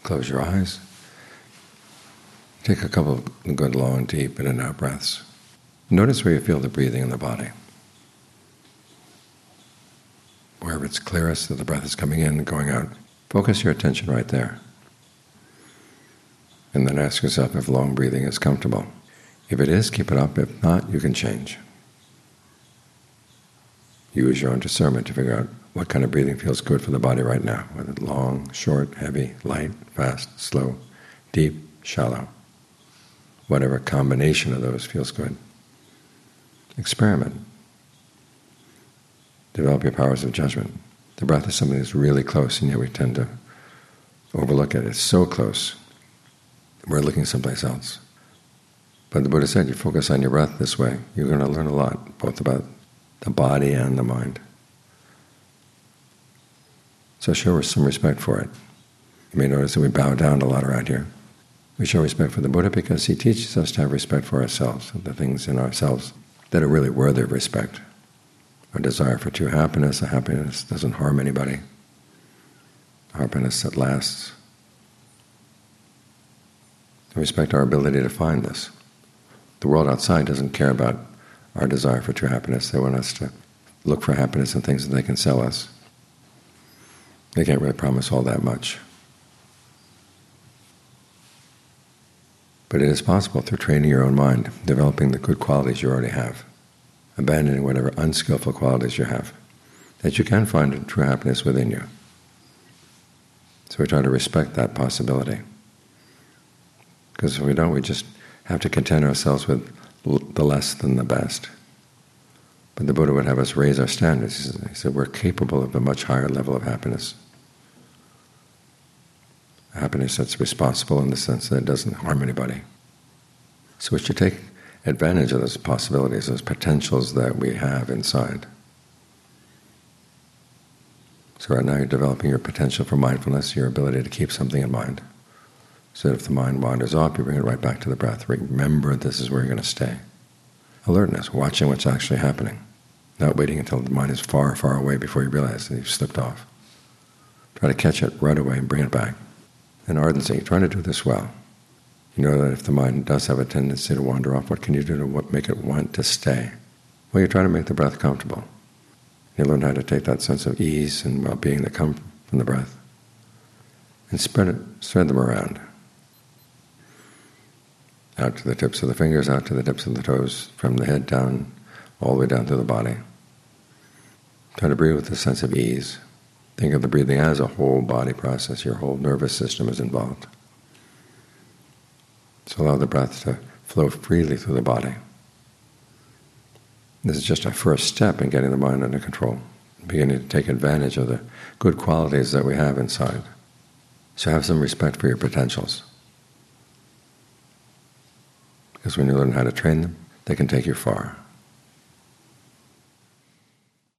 Close your eyes. Take a couple of good, long, deep in and out breaths. Notice where you feel the breathing in the body. Wherever it's clearest that the breath is coming in and going out, focus your attention right there. And then ask yourself if long breathing is comfortable. If it is, keep it up. If not, you can change. Use your own discernment to figure out what kind of breathing feels good for the body right now, whether long, short, heavy, light, fast, slow, deep, shallow. Whatever combination of those feels good. Experiment. Develop your powers of judgment. The breath is something that's really close, and yet we tend to overlook it. It's so close, we're looking someplace else. But the Buddha said, you focus on your breath this way, you're going to learn a lot, both about the body and the mind. So show some respect for it. You may notice that we bow down a lot around here. We show respect for the Buddha because he teaches us to have respect for ourselves, the things in ourselves that are really worthy of respect. Our desire for true happiness, a happiness that doesn't harm anybody, a happiness that lasts. We respect our ability to find this. The world outside doesn't care about our desire for true happiness. They want us to look for happiness in things that they can sell us. They can't really promise all that much. But it is possible through training your own mind, developing the good qualities you already have, abandoning whatever unskillful qualities you have, that you can find true happiness within you. So we try to respect that possibility. Because if we don't, we just have to content ourselves with the less than the best. But the Buddha would have us raise our standards. He said we're capable of a much higher level of happiness. A happiness that's responsible in the sense that it doesn't harm anybody. So we should take advantage of those possibilities, those potentials that we have inside. So right now you're developing your potential for mindfulness, your ability to keep something in mind. So that if the mind wanders off, you bring it right back to the breath. Remember this is where you're going to stay. Alertness, watching what's actually happening. Not waiting until the mind is far, far away before you realize that you've slipped off. Try to catch it right away and bring it back. And ardency, trying to do this well. You know that if the mind does have a tendency to wander off, what can you do to make it want to stay? Well, you try to make the breath comfortable. You learn how to take that sense of ease and well-being that come from the breath and spread them around. Out to the tips of the fingers, out to the tips of the toes, from the head down, all the way down through the body. Try to breathe with a sense of ease. Think of the breathing as a whole body process. Your whole nervous system is involved. So allow the breath to flow freely through the body. This is just a first step in getting the mind under control, beginning to take advantage of the good qualities that we have inside. So have some respect for your potentials. Because when you learn how to train them, they can take you far.